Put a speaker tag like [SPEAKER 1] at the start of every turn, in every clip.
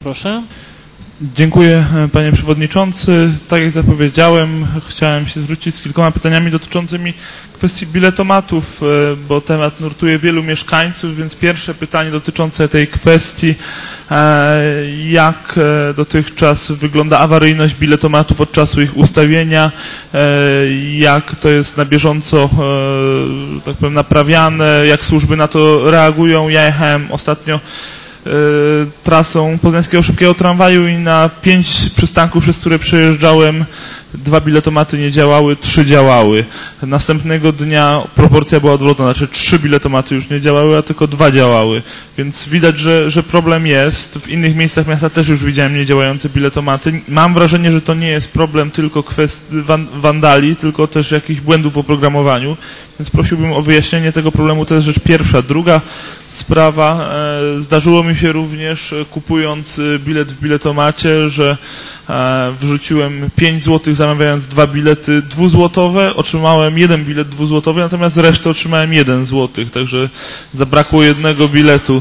[SPEAKER 1] proszę.
[SPEAKER 2] Dziękuję, panie przewodniczący. Tak jak zapowiedziałem, chciałem się zwrócić z kilkoma pytaniami dotyczącymi kwestii biletomatów, bo temat nurtuje wielu mieszkańców, więc pierwsze pytanie dotyczące tej kwestii, jak dotychczas wygląda awaryjność biletomatów od czasu ich ustawienia, jak to jest na bieżąco, tak powiem, naprawiane, jak służby na to reagują. Ja jechałem ostatnio trasą poznańskiego szybkiego tramwaju i na 5 przystanków, przez które przejeżdżałem, 2 biletomaty nie działały, 3 działały. Następnego dnia proporcja była odwrotna, znaczy 3 biletomaty już nie działały, a tylko 2 działały. Więc widać, że problem jest. W innych miejscach miasta też już widziałem niedziałające biletomaty. Mam wrażenie, że to nie jest problem tylko kwestii wandali, tylko też jakichś błędów w oprogramowaniu. Więc prosiłbym o wyjaśnienie tego problemu, to jest rzecz pierwsza. Druga sprawa, zdarzyło mi się również, kupując bilet w biletomacie, że wrzuciłem 5 zł, zamawiając 2 bilety 2-złotowe, otrzymałem 1 bilet 2-złotowy, natomiast resztę otrzymałem 1 zł, także zabrakło 1 biletu,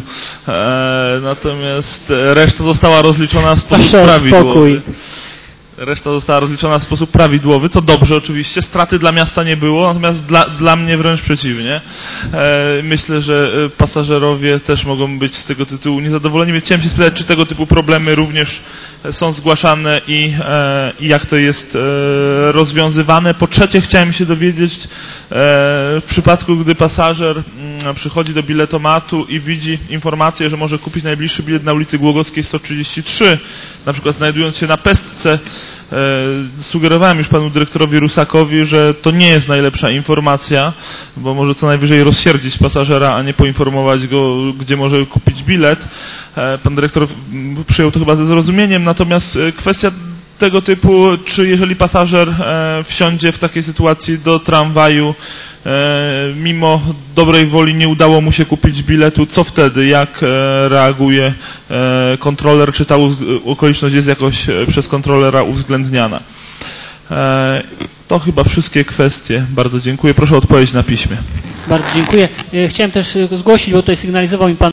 [SPEAKER 2] natomiast reszta została rozliczona w sposób prawidłowy. Reszta została rozliczona w sposób prawidłowy, co dobrze oczywiście, straty dla miasta nie było, natomiast dla mnie wręcz przeciwnie. Myślę, że pasażerowie też mogą być z tego tytułu niezadowoleni, więc chciałem się spytać, czy tego typu problemy również są zgłaszane i jak to jest rozwiązywane. Po trzecie, chciałem się dowiedzieć, w przypadku, gdy pasażer przychodzi do biletomatu i widzi informację, że może kupić najbliższy bilet na ulicy Głogowskiej 133, na przykład znajdując się na Pestce, sugerowałem już panu dyrektorowi Rusakowi, że to nie jest najlepsza informacja, bo może co najwyżej rozsierdzić pasażera, a nie poinformować go, gdzie może kupić bilet. Pan dyrektor przyjął to chyba ze zrozumieniem, natomiast kwestia tego typu, czy jeżeli pasażer wsiądzie w takiej sytuacji do tramwaju, mimo dobrej woli nie udało mu się kupić biletu, co wtedy? Jak reaguje kontroler? Czy ta okoliczność jest jakoś przez kontrolera uwzględniana? To chyba wszystkie kwestie. Bardzo dziękuję. Proszę o odpowiedź na piśmie.
[SPEAKER 1] Bardzo dziękuję. Chciałem też zgłosić, bo tutaj sygnalizował mi pan